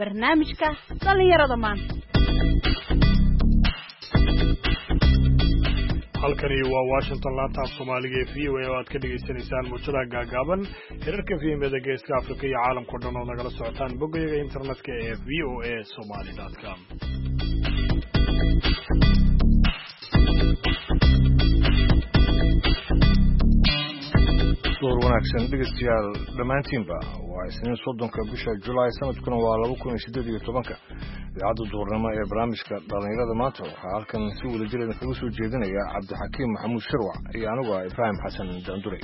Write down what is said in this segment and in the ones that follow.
barnaamijka dhalinyarada maanta. halkani waa Washington laanta Soomaaliga ee VOA oo aad ka dhageysanaysaan muujada gaagaaban hirarka filimada geeska Afrika iyo caalamka dhan oo nagala socotaan boggayaga internetka ee voasomali.com. wanaagsan dhegeystayaal dhammaantiinba waa isniin 30 bisha July sanadkuna waa 2018 idaacadda duurnimo ee barnaamijka dhalinyarada maanta waxaa halkan si wada jir ah kaga soo jeedinaya Cabdixakiim Maxamuud Sharwac iyo anigu Ibrahim Xasan Daandure.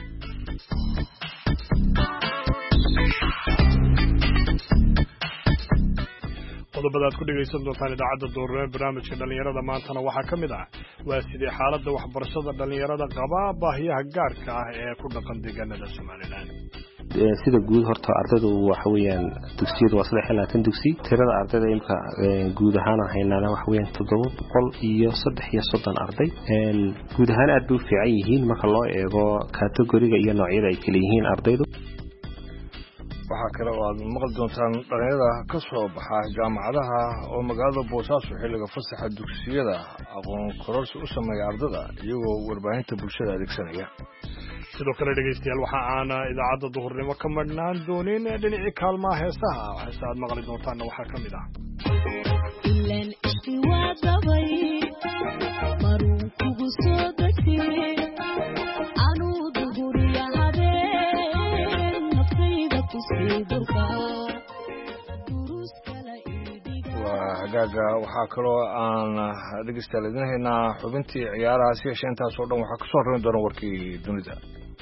qodobada aad ku dhageysan doontaan idaacadda duurnimo ee barnaamijka dhalinyarada maantana waxaa ka mid ah waa sidee xaaladda waxbarashada dhalinyarada qaba baahiyaha gaarka ah ee ku dhaqan deegaanada Soomaaliland. sida guud horta ardaydu waxa weeyaan dugsiyadu waa 3 dugsi tirada ardayda imka guud ahaan haynana waxa weeyaan 730 arday guud ahaan aad u fiican yihiin marka loo eego kategoriga iyo noocyada ay kala yihiin ardaydu. waxaa kale oo aad maqal doontaan dhalinyarada ka soo baxa jaamacadaha oo magaalada Boosaaso xilliga fasaxa dugsiyada aqoon kororsi u sameeya ardayda iyagoo warbaahinta bulshada adeegsanaya. sidoo kale dhageystayaal waxa aan idaacadda duhurnimo ka marnaan doonin dhinacii kaalmaha heesaha waxaase aad maqli doontaanna waxaa ka mid ah ilaan istiwaadabay maruu kugu soo degtay anuu duhuriya habeen naftayda ku sii durka waa hagaaga waxaa kaloo aan dhegeystayaal idin haynaa xubintii ciyaaraha si yeeshee intaas oo dhan waxaa kasoo horreyn doona warkii dunida.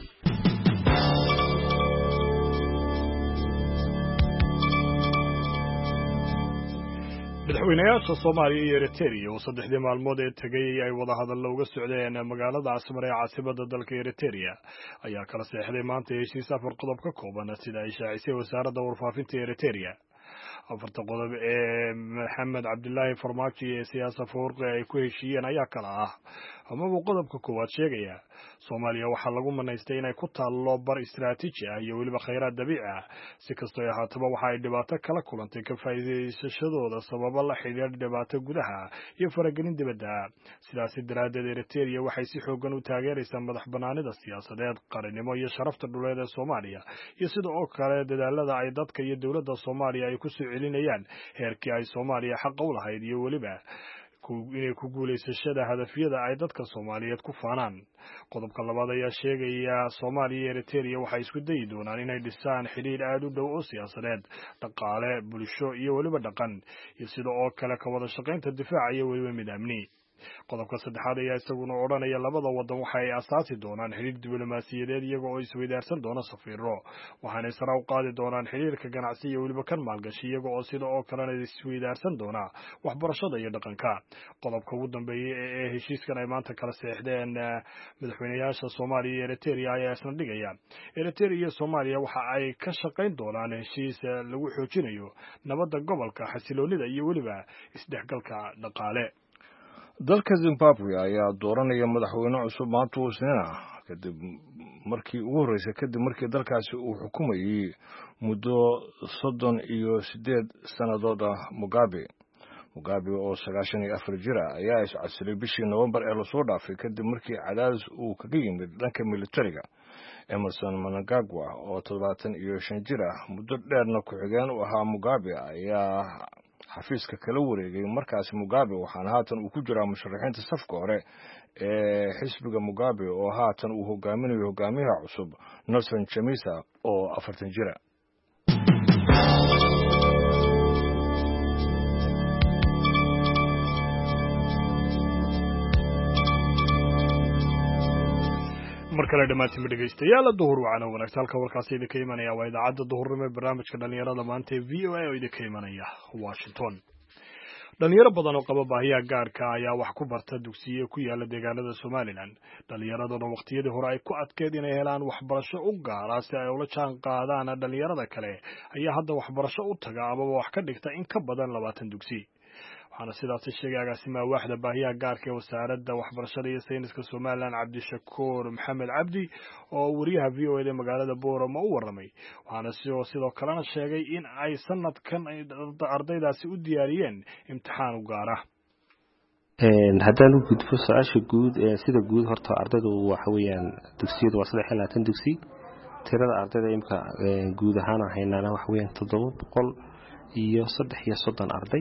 madaxweynayaasha Soomaaliya iyo Eritrea oo 3 maalmood ee tagay ay wada hadallo uga socdeen magaalada Asmara ee caasimadda dalka Eritrea ayaa kala saxday maanta heshiis 4 qodob ka kooban sida ay shaacisay wasaaradda warfaafinta Eritrea. afarta qodob ee Maxamed Cabdullaahi Farmaajo ee siyaasad fawrqi ay ku heshiiyeen ayaa kala ah ama qodobka koowaad sheegaya Soomaaliya waxa lagu manaystay inay ku taalo bar istiraatiiji ah iyo waliba kheyraad dabiici ah si kastoo ay haataba waxa ay dhibaato kala kulantay ka faa'iideysashadooda sabab la xiriir dhibaato gudaha iyo faragelin dibadda. sidaas daraadeed Eritrea waxay si xoogan u taageeraysaa madaxbanaanida siyaasadeed qaranimo iyo sharafta dhuleed ee Soomaaliya iyo sidoo kale dadaalada ay dadka iyo dawladda Soomaaliya ay ku soo celinayaan heerkii ay Soomaaliya xaq u lahayd iyo waliba inay ku guuleysashada hadafyada ay dadka Soomaaliyeed ku faanaan. qodobka labaad ayaa sheegaya Soomaaliya iyo Eritrea waxay isku dayi doonaan inay dhisaan xiriir aad u dhow oo siyaasadeed, dhaqaale, bulsho iyo waliba dhaqan iyo sidoo kale ka wada shaqaynta difaaca iyo waliba mid amni. qodobka saddexaad ayaa isaguna odhanaya labada wadan waxa ay asaasi doonaan xiriir diblomaasiyadeed iyaga oo isweydaarsan doona safiiro waxaana sare u qaadi doonaan xiriirka ganacsi iyo waliba kan maalgashi iyaga oo sidoo kale isweydaarsan doona waxbarashada iyo dhaqanka. qodobka ugu dambeeya ee heshiiskan ay maanta kala saxdeen madaxweynayaasha Soomaaliya iyo Eritrea ayaa isna dhigaya Eritrea iyo Soomaaliya waxa ay ka shaqayn doonaan heshiis lagu xoojinayo nabadda gobolka, xasiloonida iyo waliba isdhexgalka dhaqaale. dalka Zimbabwe ayaa dooranaya madaxweyne cusub maanta Isniina kadib markii dalkaasi uu xukumayay muddo 38 sanadood Mugabe oo 94 jir ah ayaa iscasilay bishii November ee la soo dhaafay kadib markii cadaadis uu kaga yimid dhanka militariga. Emerson Mnangagwa oo 75 jir ah muddo dheerna ku xigeen u ahaa Mugabe ayaa xafiiska kala wareegay markaas Mugabe waxaana haatan uu ku jiraa musharaxiinta safka hore ee xisbiga Mugabe oo haatan uu hogaaminayo hogaamiyaha cusub Nelson Chamisa oo 40 jir ah. markale dhamaantiin dhageystayaal duhur wacan wanaagsan halka warkaasi idinka imanaya waa idaacadda duhurnimo ee barnaamijka dhalinyarada maanta ee VOA oo idinka imanaya Washington. dhalinyaro badan oo qaba baahiyaha gaarka ayaa wax ku barta dugsiyo ku yaala deegaanada Soomaaliland. dhalinyaraduna waqtiyadii hore ay ku adkeed inay helaan waxbarasho u gaar ah si ay ula jaan qaadaan dhalinyarada kale ayaa hadda waxbarasho u taga ama wax ka dhigta in ka badan 20 dugsi. waxaana sidaasi sheegay agaasimaha waaxda baahiyaha gaarka ee wasaaradda waxbarashada iyo sayniska Somaliland Cabdishakuur Maxamed Cabdi oo wariyaha VOA magaalada Boorama u waramay waxaana sidoo kalena sheegay in ay sanadkan ardaydaasi u diyaariyeen imtixaan u gaar ah haddaan u gudbo su-aasha guud sida guud horta ardaydu waxa weeyaan dugsiyadu waa 23 dugsi tirada ardayda imka guud ahaan haynaana waxa weeyaan 730 arday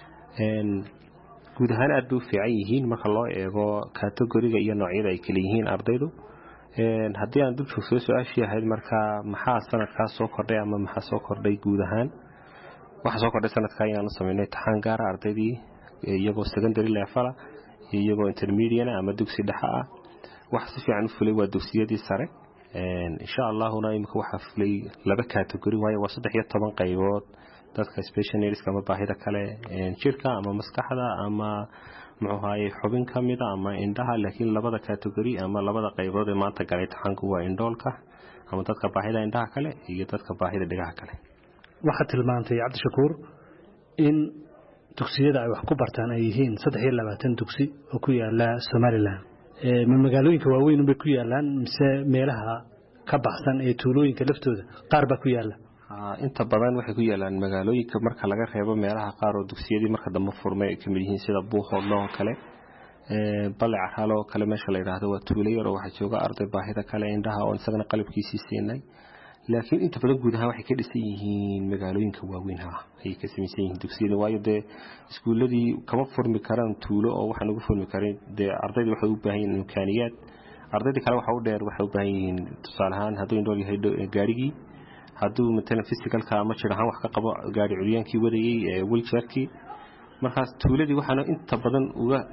guud ahaan aad u fiican yihiin marka loo eego kategoriga iyo noocyada ay kala yihiin ardaydu haddii aan dib u su-aashii ahayd marka maxaa sanadkaas soo kordhay ama maxaa soo kordhay guud ahaan waxa soo kordhay sanadka inaan sameynay imtixaan gaar ah ardaydii iyagoo secondary level iyagoo intermediate ama dugsi dhexe ah wax si fiican u fulay waa dugsiyadii sare insha Allahna imka waxa fulay laba category waayo waa 13 qaybood dadka special needs ama baahida kale jirka ama maskaxda ama muxuu xubin kamida ama indhaha laakiin labada category ama labada qaybood ee maanta galay imtixaanku waa indhoolka ama dadka baahida indhaha kale iyo dadka baahida dhagaha kale waxa tilmaantay Cabdishakuur in dugsiyada ay wax ku bartaan ay yihiin 23 dugsi oo ku yaala Somaliland magaalooyinka waaweyn bay ku yaalaan mise meelaha ka baxsan ee tuulooyinka laftooda qaar ba ku yaala inta badan waxay ku yaalaan magaalooyinka marka laga reebo meelaha qaar oo dugsiyadii marka dambe furmay ay kamid yihiin sida Buuhoodlo oo kale Balcaro oo kale meesha la yiraahdo waa tuulo yar oo waxa jooga arday baahida kale indhaha oo isagana qalabkiisii siinay laakiin inta badan guud ahaan waxay ka dhisan yihiin magaalooyinka waaweyn ay ka samaysan yihiin dugsiyada waayo de iskuuladii kama furmi karaan tuulo oo waxaan ugu furmi karin de ardaydu waxay u baahan yihiin imkaaniyaad ardayda kale waxa u dheer waxay u baahan yihiin tusaale ahaan hadduu indhool yahay gaarigii hadduu matala physicalka ama jir ahaan wax ka qabo gaari curyaankii wadayay wheelchairkii markaas tuuladii waxaana inta badan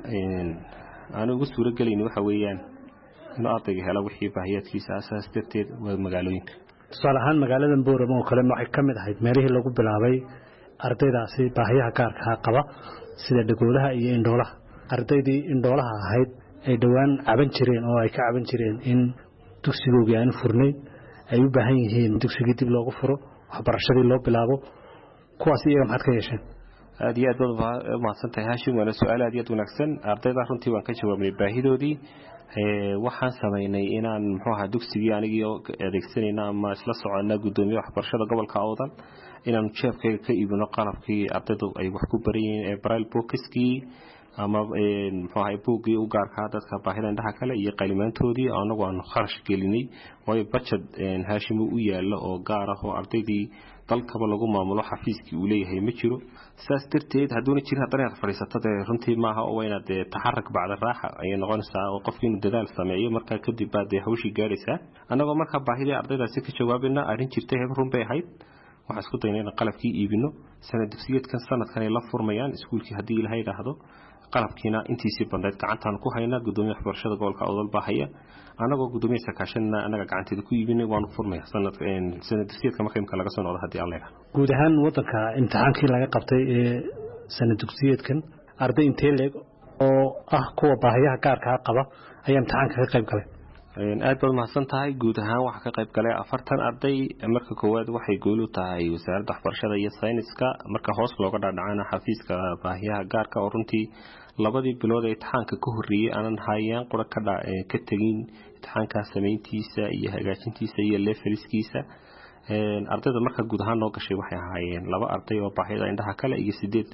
aan ugu suura gelayn waxa weeyaan inuu ardayga helo wixii baahiyaadkiisa asaas darteed waa magaalooyinka tusaale ahaan magaalada Boorama oo kale waxay kamid ahayd meelihii lagu bilaabay ardaydaasi baahiyaha gaarka ah qaba sida dhagoolaha iyo indhoolaha ardaydii indhoolaha ahayd ay dhawaan caban jireen oo ay ka caban jireen in dugsigooda aan furnayn ay u baahan yihiin dugsiga dib loogu furo waxbarashadii loo bilaabo kuwaas iyaga maxad ka yeesheen aad iyo aad mahadsantahay Hashim waa su'aal aad iyo aad wanaagsan ardayda runtii waan ka jawaabnay baahidoodii waxaan sameynay inaan muxuu ahaa dugsigii anigii adeegsanayna ama isla soconaa gudoomiyaha waxbarashada gobolka Awdal inaan jeebkayga ka iibino qalabkii ardaydu ay wax ku barayeen ee braille bookskii ama muxuu ahaa buugii u gaarka dadka baahida indhaha kale iyo qalimaantoodii anagu aan kharash gelinay way budget Hashim u yaalo oo gaar ah oo ardaydii dalkaba lagu maamulo xafiiskii uu leeyahay ma jiro saas darteed hadduna jir haddana fariisatada runtii maaha oo wayna de taxarrak bacda raaxa ay noqonaysaa oo qofkii dadaal sameeyo marka kadib baad hawshii gaaraysaa anagoo marka baahida ardaydaasi ka jawaabina arin jirtay run bay ahayd waxa isku daynayna qalabkii iibino sanad dugsiyeedkan sanadkan ay la furmayaan iskuulkii hadii ilaahay raahdo qalabkiina intiisii bandeed gacantaan ku haynaa gudoomiyaha waxbarashada gobolka Awdal baahaya anagoo gudoomiyaha sakaashana anaga gacanteeda ku iibinay waan furmay sanad dugsiyeedka markay laga soo noqdo hadii Allah guud ahaan wadanka imtixaankii laga qabtay ee sanad dugsiyeedkan arday intee leeg oo ah kuwa baahiyaha gaarka ah qaba ayaa imtixaanka ka qayb galay aad baad mahadsan tahay guud ahaan waxa ka qayb galay 40 arday marka koowaad waxay gool u tahay wasaaradda waxbarashada iyo sayniska marka hoos looga dhaadhacana xafiiska baahiyaha gaarka oo runtii labadii bilood ee imtixaanka ka horreeyay aanan hayaan qura ka tagin imtixaanka sameyntiisa iyo hagaajintiisa iyo levelskiisa ardayda marka guud ahaan noo gashay waxay ahaayeen laba arday oo baahida indhaha kale iyo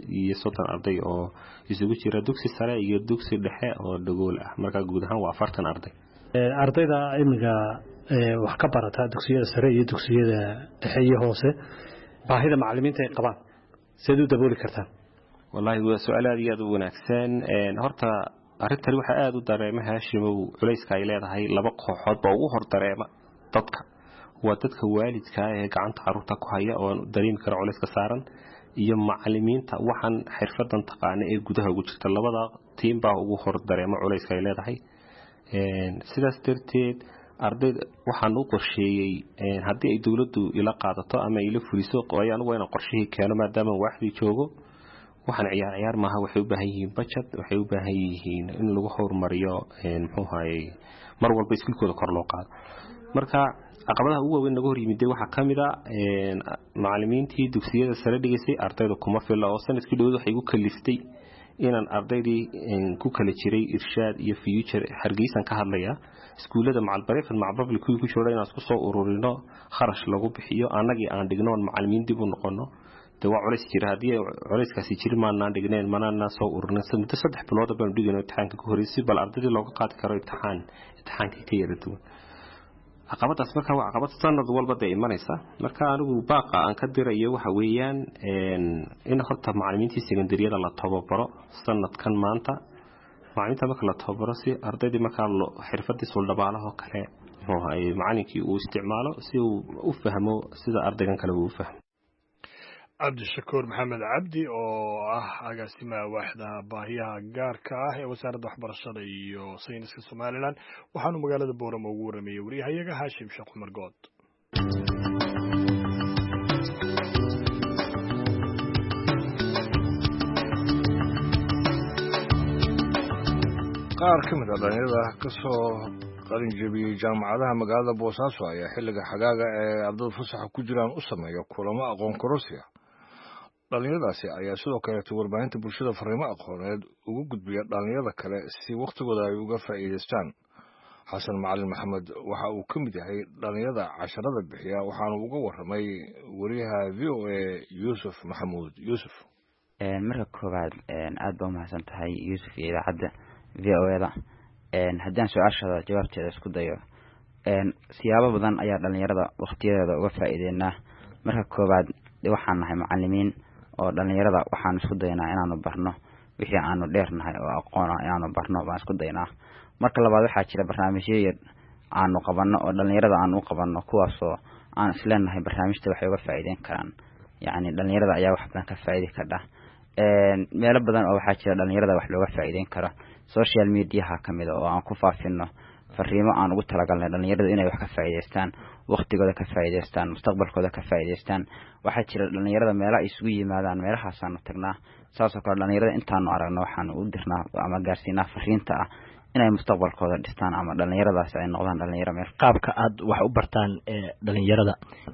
8 arday oo isugu jira dugsi sare iyo dugsi dhexe oo dhagool ah marka guud ahaan waa 40 arday ardayda imiga wax ka barata dugsiyada sare iyo dugsiyada dhexe iyo hoose baahida macallimiinta ay qabaan sidoo dabooli kartaan wallahi waa su'aal aad iyo aad u wanaagsan horta arrintan waxa aad u dareemaha Hashimow culayska ay leedahay laba kooxood oo ugu hor dareema dadka waa dadka waalidka ee gacanta carruurta ku haya oo dareemi kara culayska saaran iyo macallimiinta waxaan xirfadan taqaan ee gudaha ugu jirta labada team baa ugu hor dareema culayska ay leedahay sidaas darteed ardayda waxaan u qorsheeyay haddii ay dawladdu ila qaadato ama ila fuliso qoyaan wayna qorshihii keeno maadaama waaxdii joogo waxaan ciyaar maaha waxay u baahan yihiin budget waxay u baahan yihiin in lagu horumariyo muxuu ahaayay mar walba iskuulkooda kor loo qaado marka caqabadaha ugu weyn naga hor yimid waxa kamida macallimiintii dugsiyada sare dhigaysay ardayda kuma filla oo sanadkii dhow waxay ugu kaliftay inaan ardaydii ku kala jiray irshaad iyo future hargeysan ka hadlaya iskuulada macalbareefan macbabli kuwii ku jira inaan isku soo ururino kharash lagu bixiyo anagii aan dhigno macallimiin dib u noqono waa culays jira haddii culayskaasi jiri maanaan dhigneen manana soo ururnay muddo 3 bilood baan dhigano imtixaanka ku horeysay bal ardaydii looga qaadi karo imtixaanka ka yara duwan caqabadaas marka waa caqabad sanad walba ay imanaysa marka anigu baaqa aan ka dirayo waxa weeyaan in horta macallimiintii secondariyada la tababaro sanadkan maanta macallimiinta marka la tababaro si ardaydii marka xirfadii soo dhabaalaha kale ay macallinkii uu isticmaalo si uu u fahmo sida ardaygan kale uu u fahmo cabdishakuur maxamed cabdi oo ah agaasimaha waaxda baahiyaha gaarka ah ee wasaaradda waxbarashada iyo sayniska somalilan waxaanu magaalada boorama ugu waramayay wariyahayaga haashim sheekh cumar good qaar ka mid ah dhalinyarada ka soo qalin jabiyey jaamacadaha magaalada boosaaso ayaa xilliga xagaaga ee ardada fasaxa ku jiraan u sameeya kulamo aqoon kororsiya dhalinyaradaasi ayaa sidoo kaleeto warbaahinta bulshada fariimo aqooneed ugu gudbiya dhalinyarada kale si wakhtigooda ay uga faa'iidaystaan xasan macalin maxamed waxa uu ka mid yahay dhalinyarada casharada bixiya waxaanu uga warramay wariyaha v o a yuusuf maxamuud yuusuf marka koowaad aad baa umahadsan tahay yuusuf iyo idaacadda v o a da haddaan su-aashada jawaabteeda isku dayo siyaabo badan ayaa dhalinyarada wakhtiyadeeda uga faa'iideynaa marka koowaad waxaan nahay macallimiin oo dhalinyarada waxaan isku daynaa inaanu barno wixii aanu dheernahay oo aqoon ah inaanu barno baan isku daynaa marka labaad waxaa jira barnaamijyo yar aanu qabanno oo dhalinyarada aanu u qabanno kuwaasoo aan isleenahay barnaamijta waxay uga faa'iideyn karaan yacni dhalinyarada ayaa wax badan ka faa'iidi kardha meelo badan oo waxaa jira dhalinyarada wax looga faa'iideyn karo social mediaha ka mid oo aan ku faafino fariimo aan ugu talagalnay dhalinyarada inay wax ka faa'iideystaan waqtigooda ka faa'iideystaan mustaqbalkooda ka faa'iideystaan waxaa jira dhalinyarada meelo ay isugu yimaadaan meelahaasaanu tagnaa saasoo kale dhalinyarada intaanu aragno waxaanu u dirnaa ama gaarsiinaa fariinta ah inay mustaqbalkooda dhistaan ama dhalinyaradaasi ay noqdaan dhalinyaro meel qaabka aad wax u bartaan dhalinyarada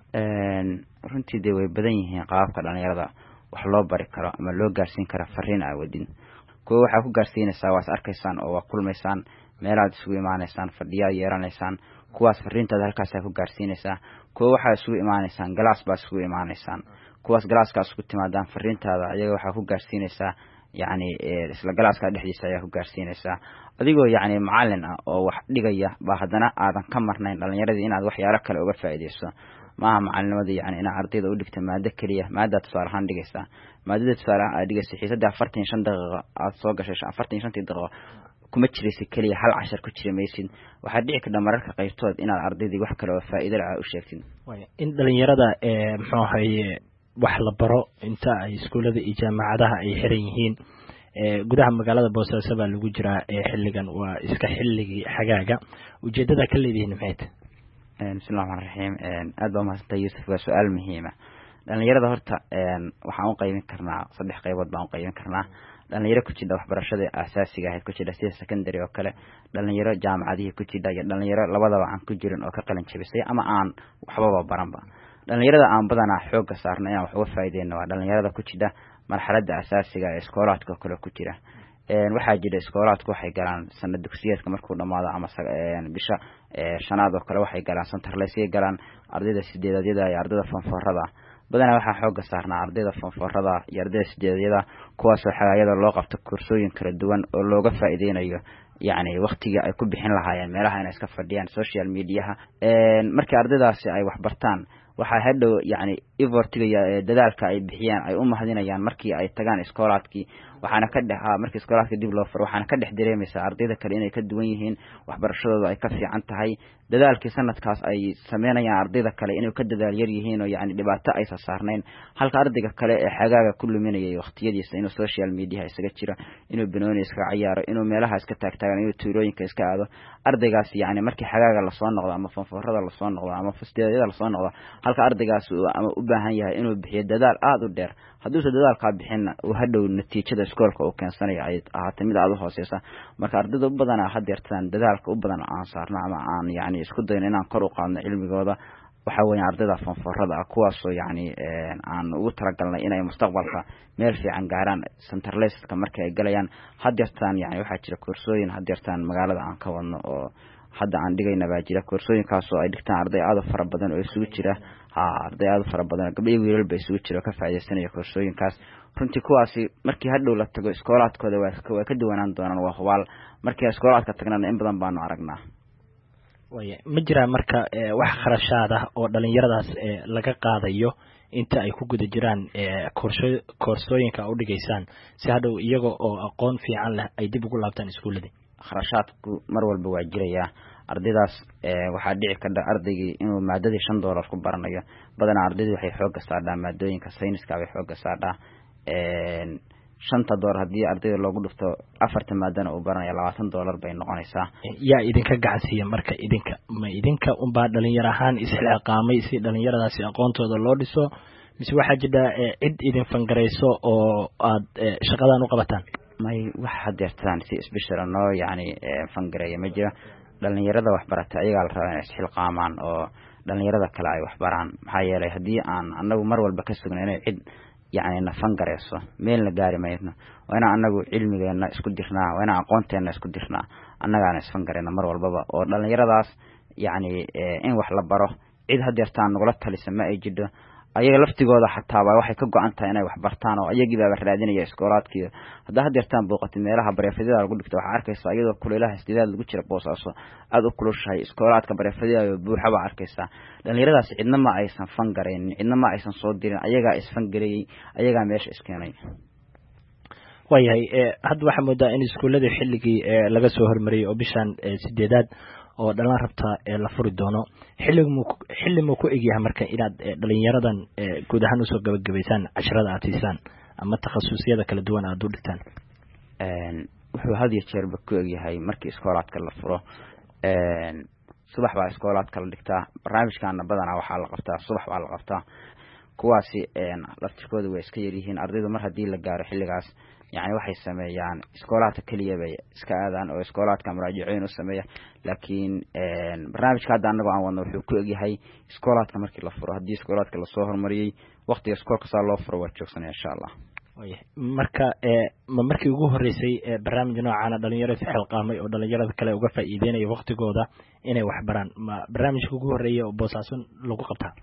runtii dee way badan yihiin qaabka dhalinyarada wax loo bari karo ama loo gaarsiin karo fariin aawadin kuwa waxaa ku gaarsiinaysaa waas arkaysaan oo waa kulmaysaan meelaad isugu imaanaysaan fadhiyaad yeelanaysaan kuwaas fariintaada halkaasaa ku gaarsiinaysaa kuwa waxaa isugu imaanaysaan galaas baa isugu imaanaysaan kuwaas galaaskaas isku timaadaan fariintaada ayaga waxaa ku gaarsiinaysaa yacni isla galaaskaa dhexdiisa ayaa ku gaarsiinaysaa adigoo yacni macallin ah oo wax dhigaya baa haddana aadan ka marnayn dhalinyaradii inaad waxyaalo kale uga faa'iidayso maaha macalinimadii yani inaad ardayda u dhigta maado keliya maadaad tusaale ahaan dhigaysaa maadada tusaale ahaan aad dhigaysa xiisadda 45 daqiiqo aad soo gashay 45 daqiiqo kuma jiraysa keliya hal cashar ku jira maysid waxaa dhici karta mararka qaybtood inaad ardaydii wax kale oo faa'iido leh u sheegtid in dhalinyarada muxuu ahaye wax la baro inta ay iskuulada iyo jaamacadaha ay xiran yihiin gudaha magaalada boosaaso baa lagu jiraa xilligan waa iska xilligii xagaaga ujeedada ka leedihiin maxay tahay bismillahi rahmaani rahiim aad baa mahadsantahay yuusuf waa su-aal muhiima dhalinyarada horta waxaan u qaybin karnaa 3 qaybood baan u qaybin karnaa dhalinyaro ku jira waxbarashada aasaasiga ah ku jira sida secondary oo kale dhalinyaro jaamacadaha ku jira iyo dhalinyaro labadaba aan ku jirin oo ka qalin jabisay ama aan waxba baranba dhalinyarada aan badanaa xooga saarno inaan wax uga faa'iideyno waa dhalinyarada ku jira marxaladda aasaasiga ee iskoolaadka kale ku jira waxaa jira iskoolaadku waxay galaan sanad dugsiyeedka markuu dhamaado ama bisha shanaad oo kale waxay galaan santarleysay galaan ardayda sideedadyada iyo ardayda fanfoorada badanaa waxaa xooga saarnaa ardayda fanfoorada iyo ardayda sideedadyada kuwaasoo xagaayada loo qabto koorsooyin kala duwan oo looga faa'iideynayo yacni waqtigii ay ku bixin lahaayeen meelaha inay iska fadhiyaan social mediaha markii ardaydaasi ay wax bartaan waxaa hadhow yacni efortiga dadaalka ay bixiyaan ay u mahadinayaan markii ay tagaan iskoolaadkii waxaana ka dhex markii iskoolaadka dib loo furo waxaana ka dhex dareemaysaa ardayda kale inay ka duwan yihiin waxbarashadooda ay ka fiican tahay dadaalkii sanadkaas ay sameynayaan ardayda kale inay ka dadaal yar yihiin oo yacni dhibaato aysan saarnayn halka ardayga kale ee xagaaga ku luminayay waqtiyadiisa inuu social media isaga jiro inuu banooni iska ciyaaro inuu meelaha iska taagtaagan inuu tuulooyinka iska aado ardaygaas yacni markii xagaaga lasoo noqdo ama fanfoorada lasoo noqdo ama fasteedyada lasoo noqdo halka ardaygaas ama u baahan yahay inuu bixiyo dadaal aad u dheer hadduusa dadaalkaa bixinna uu hadhow natiijada iskoolka uu keensanayo ay ahaatay mid aad u hooseysa marka ardayda u badanaa hadeertaan dadaalka u badan aan saarno ama aan yacni isku dayno inaan kor u qaadno cilmigooda waxa weeyaan ardayda fanfoorada ah kuwaasoo yacni aan ugu talagalnay inay mustaqbalka meel fiican gaaraan centralisedka markay ay galayaan haddeertaan yacni waxaa jira koorsooyin haddeertaan magaalada aan ka wadno oo hadda aan dhigayna baa jira koorsooyinkaasoo ay dhigtaan arday aad u fara badan oo isugu jira arday aad u fara badan gabdho iyo wiilal ba isugu jira oo ka faa'iidaysanaya koorsooyinkaas runtii kuwaasi markii hadhow la tago iskoolaadkooda waa ka duwanaan doonaan waa hubaal markii iskoolaadka tagnana in badan baanu aragnaa waya ma jiraa marka wax kharashaad ah oo dhalinyaradaas laga qaadayo inta ay ku guda jiraan koorsooyinka u dhigaysaan si hadhow iyaga oo aqoon fiican leh ay dib ugu laabtaan iskuuladii kharashaadku mar walba waa jirayaa ardaydaas waxaa dhici karta ardaygii inuu maadadii $5 ku baranayo badanaa ardaydii waxay xoogga saadhaa maadooyinka sayniska bay xoogga saadhaa $5 haddii ardayda loogu dhufto 4 maadana uu baranayo $20 bay noqonaysaa yaa idinka gacansiiya marka idinka unbaa dhalinyaro ahaan isxilqaamay si dhalinyaradaasi aqoontooda loo dhiso mise waxaa jira cid idin fangarayso oo aad shaqadan u qabataan may wax hadeertaan si special noo yacni fangareeya ma jira dhalinyarada waxbarata ayagaa la rabaa inay isxilqaamaan oo dhalinyarada kale ay waxbaraan maxaa yeelay haddii aan anagu mar walba ka sugna inay cid yacni na fangareyso meelna gaari mayno waa inaan anagu cilmigeena isku dirnaa waa inaan aqoonteena isku dirnaa annagaana isfangareyna mar walbaba oo dhalinyaradaas yacni in wax la baro cid hadeertaan nagula talisa ma ay jidho ayaga laftigooda xataaba waxay ka go'an tahay inay wax bartaan oo ayagii baa raadinaya iskoolaadkii hadda hadeertaan booqatay meelaha bareefadida lagu dhigto waxa arkaysaa iyadoo kuleelaha isdidaad lagu jira boosaaso aad u kulushahay iskoolaadka bareefadida iyo buuxaba arkaysaa dhalinyaradaas cidna ma aysan fangareyn cidna ma aysan soo dirin ayagaa isfangareeyay ayagaa meesha iskeenay wayahay hadda waxaa moodaa in iskuullada xilligii laga soo hormariyay oo bishan 8aad oo dhalan rabta la furi doono xilli mu ku egyahay marka inaad dhalinyaradan guud ahaan usoo gabagabaysaan casharada aad siisaan ama takhasusiyada kala duwan aad u dhigtaan wuxuu had iyo jeerba ku egyahay markii iskoolaadka la furo subax baa iskoolaadka la dhigtaa barnaamijkaana badanaa waxaa la qabtaa subax baa la qabtaa kuwaasi laftirkooda way iska yaryihiin ardaydu mar haddii la gaaro xilligaas يعني waxay sameeyaan iskoolaadka kaliya bay iska aadaan oo iskoolaadka muraajiciin u sameeya laakiin barnaamijka hadda anagu aan wadno wuxuu ku egyahay iskoolaadka markii la furo haddii iskoolaadka la soo hormariyay waqtiga iskoolka saa loo furo waa joogsanaya insha Allah marka markii ugu horeysay barnaamij noocan dhalinyarada xilqaamay oo dhalinyarada kale uga faa'iideynaya waqtigooda inay wax baraan ma barnaamijka ugu horeeyay oo boosaasan lagu qabtaa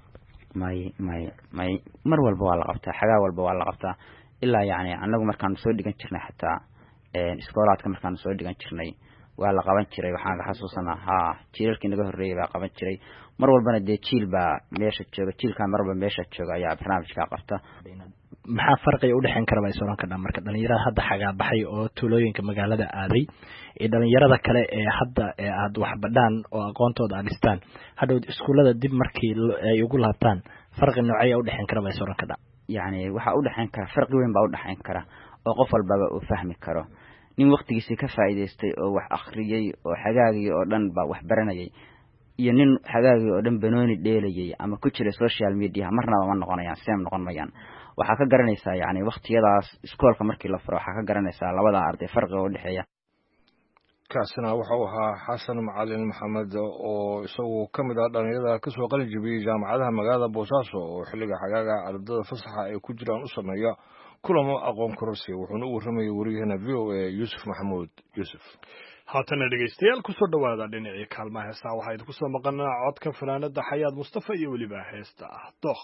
may mar walba waa la qabtaa xagaa walba waa la qabtaa ilaa yani anagu markaan soo dhigan jirnay xataa iskoolaadka markaan soo dhigan jirnay waa la qaban jiray waxaan ka xasuusanaa jiilkii naga horeeyay baa qaban jiray mar walbana dee jiil baa meesha jooga jiilka marba meesha jooga ayaa barnaamijka qabta maxaa farqiga u dhaxan kara bay soo ranka marka dhalinyarada hadda xagaa baxay oo tuulooyinka magaalada aaday ee dhalinyarada kale ee hadda aad wax badhaan oo aqoontooda aad dhistaan hadhow iskuulada dib markii ay ugu laabtaan farqi noocay u dhaxan kara bay soo ranka يعني waxa u dhaxan kara farqi weyn baa u dhaxan kara oo qof walba uu fahmi karo nin waqtigiisa ka faa'iideystay oo wax akhriyay oo xagaagii oo dhan ba wax baranayay iyo nin xagaagii oo dhan banooni dheelayay ama ku jira social media marnaba ma noqonayaan same noqon mayaan waxa ka garanaysaa yani waqtiyadaas iskoolka markii la furo waxa ka garanaysaa labada arday farqiga u dhaxeeya kaasina wuxuu ahaa xasan macalin maxamed oo isagu ka mid ah dhalinyarada ka soo qalin jabiyay jaamacadaha magaalada boosaaso oo xilliga xagaaga ardayda fasaxa ay ku jiraan u sameeya kulamo aqoon kororsi wuxuuna u warramayay wariyahana VOA Yusuf Maxamuud Yusuf haatana dhegeystayaal ku soo dhawaada dhinacii kaalmaha heesta waxaa idinku soo maqanaa codka fanaanada Xayaad Mustafa iyo waliba heesta Doq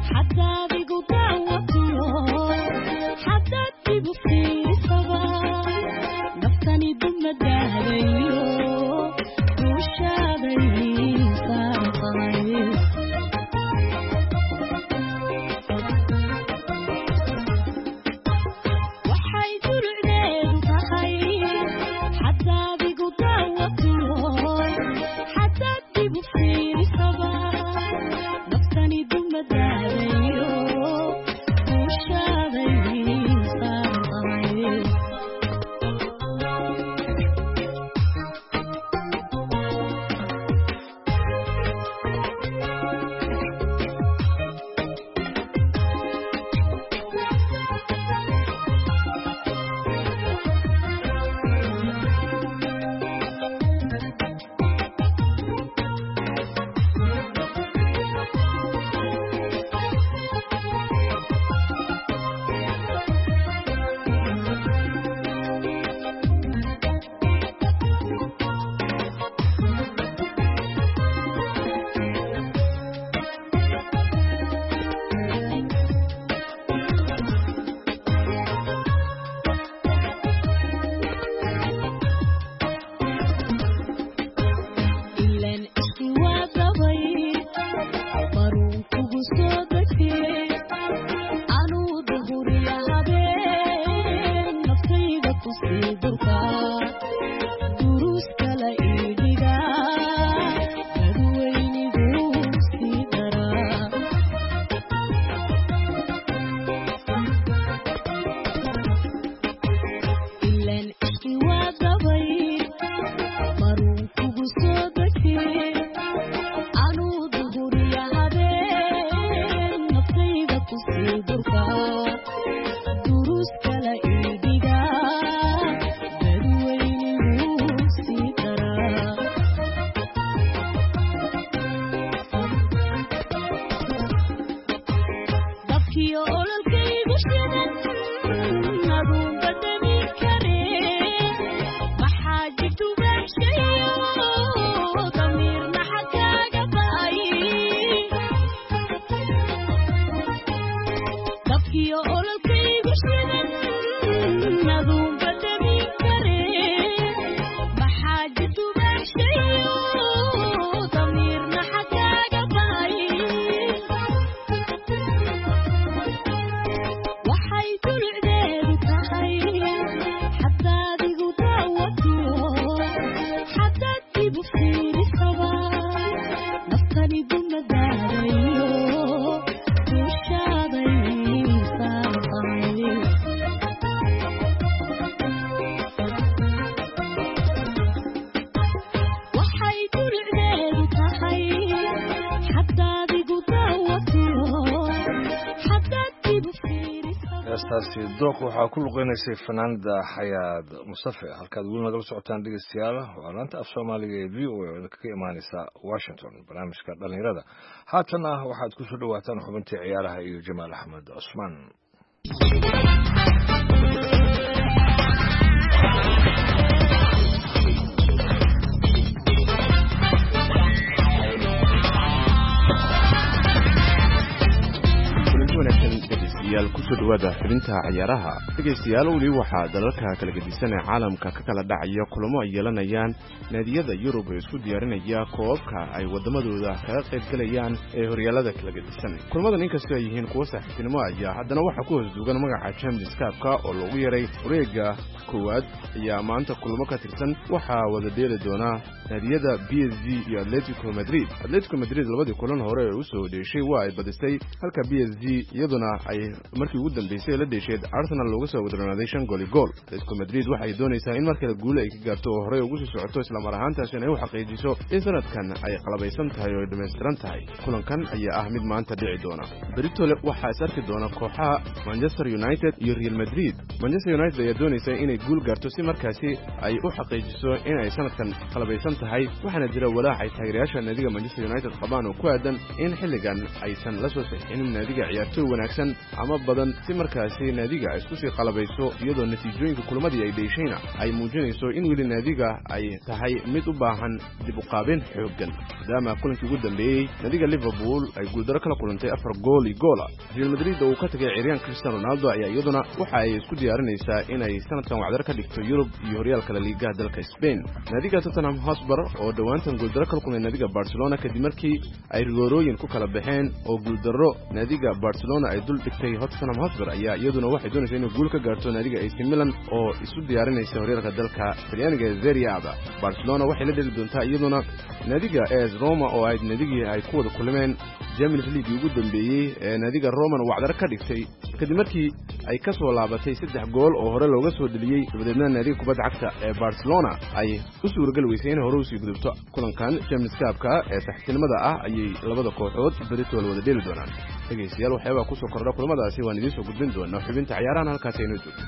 heestaasi dooq waxaa ku luqeynaysay fanaanada xayaad mustafe halkaad weli nagala socotaan dhegeystayaal waa laanta af soomaaliga ee v o a oo kaga imaaneysa washington barnaamijka dhalinyarada haatana waxaad kusoo dhawaataan xubintii ciyaaraha iyo jamaal axmed cusmaan kusoo dhawaada xubinta ciyaaraha dhegaystayaal weli waxaa dalalka kala gedisan ee caalamka ka kala dhacaya kulamo ay yeelanayaan naadiyada yurub ee isku diyaarinaya koobabka ay waddamadooda kaga qayb galayaan ee horyaalada kala gedisan kulamadan inkastoo ay yihiin kuwo saaxiibtinimo ayaa haddana waxaa ku hoos duugan magaca Champions Cup-ka oo loogu yeeray wareega koowaad ayaa maanta kulamo ka tirsan waxaa wada dheeli doona naadiyada PSG iyo Atletico Madrid labadii kulan hore ee u soo dheeshay waa ay badisay halka PSG iyaduna ay markii ugu dambeysay la dheesheed Arsenal looga soo wadranaaday 5 gool Atletico Madrid waxay doonaysaa in markale guul ay ka gaarto oo hore ugu soo socoto isla mar ahaantaas inay u xaqiijiso in sanadkan ay qalabeysan tahay oo dhameystiran tahay kulankan ayaa ah mid maanta dhici doona Britole waxaa is arki doona kooxaha Manchester United iyo Real Madrid Manchester United ayaa doonaysaa inay guul gaarto si markaasi ay u xaqiijiso in ay sanadkan qalabeysan tahay waxaana jira walaac ay taageerayaasha naadiga Manchester United qabaan oo ku aadan in xilligan aysan la soo saxiixin naadiga ciyaartoy wanaagsan ama kulamo badan si markaasi naadiga isku sii qalabayso iyadoo natiijooyinka kulamadii ay dheeshayna ay muujinayso in weli naadiga ay tahay mid u baahan dib u qaabin xooggan maadaama kulankii ugu dambeeyey naadiga Liverpool ay guuldaro kala kulantay 4 gool iyo gool Real Madrid oo ka tagay ciyaaryahan Cristiano Ronaldo ayaa iyaduna waxa ay isku diyaarinaysaa inay sanadkan wacdar ka dhigto Yurub iyo horyaalka La Liga dalka Spain naadiga Tottenham Hotspur oo dhawaantan guuldaro kala kulmay naadiga Barcelona kadib markii ay rigoorooyin ku kala baxeen oo guuldaro naadiga Barcelona ay dul dhigtay Tottenham Hotspur ayaa iyaduna waxay doonaysaa inay guul ka gaarto naadiga AC Milan oo isu diyaarinaysa horyaalka dalka Talyaaniga ee Serie A Barcelona waxay la dheli doontaa iyaduna naadiga AS Roma oo ay naadigii ay ku wada kulmeen Champions League ugu dambeeyay ee naadiga Roma wacdar ka dhigtay kadib markii ay ka soo laabatay 3 gool oo hore looga soo dhaliyay dabadeedna naadiga kubadda cagta ee Barcelona ay u suuragal weysay in hore u sii gudubto kulankan Champions Cup-ka ee saxtinimada ah ayay labada kooxood beritool wada dheli doonaan dhageystayaal waxyaabo ku soo kordha kulamadaasi waan idin soo gudbin doonaa xubinta ciyaarahan halkaas aynu joogno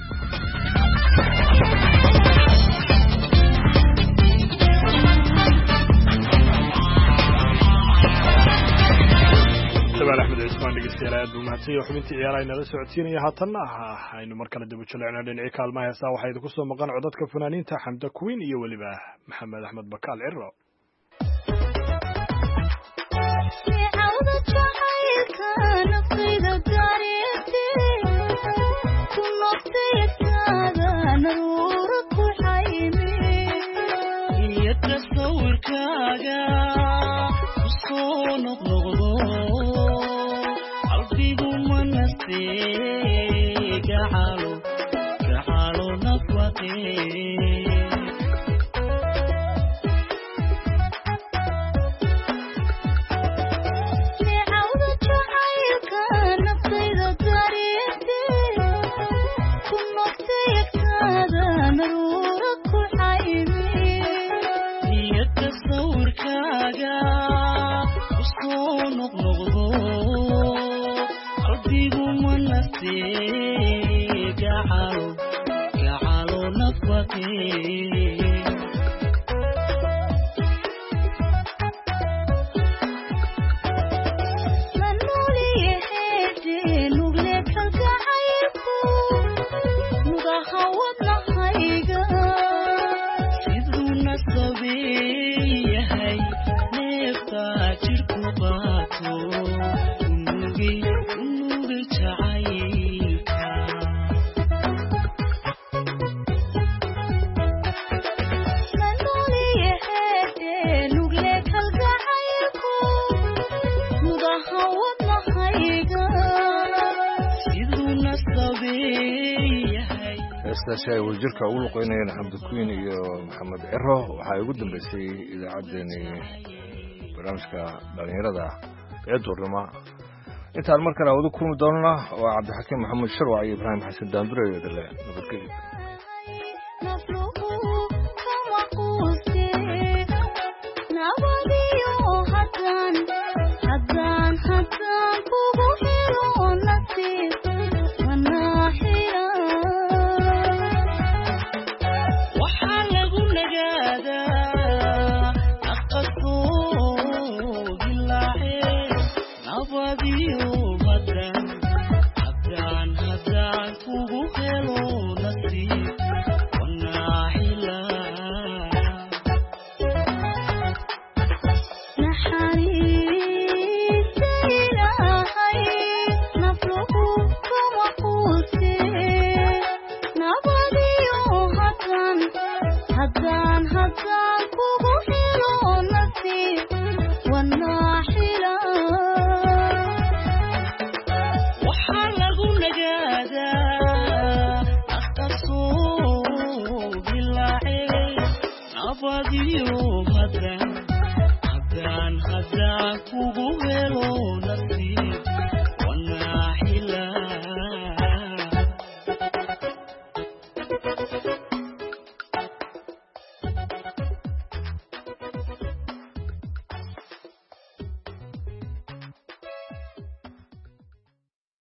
أحمد عثمان دقيقة بمهتي وحبنتي عيارين هذا سعوديين هاتنا هاينو مركل دبو جلعنا لين عكال ما يسا وحيد قصة مقان عددك فنانين حمد كوين يولي به محمد أحمد بكال عرو heestaasi ay wadajirka ugu luqeynayeen xamdi kuwiin iyo maxamed ciro waxaa ugu dambeysay idaacaddeenii barnaamijka dhalinyarada ee duurnimo intaan mar kale wada kulmi doonana waa cabdixakiim maxamuud sharwac iyo ibraahim xasan daandure iyo dale nabadgelyo hadaan kugu helo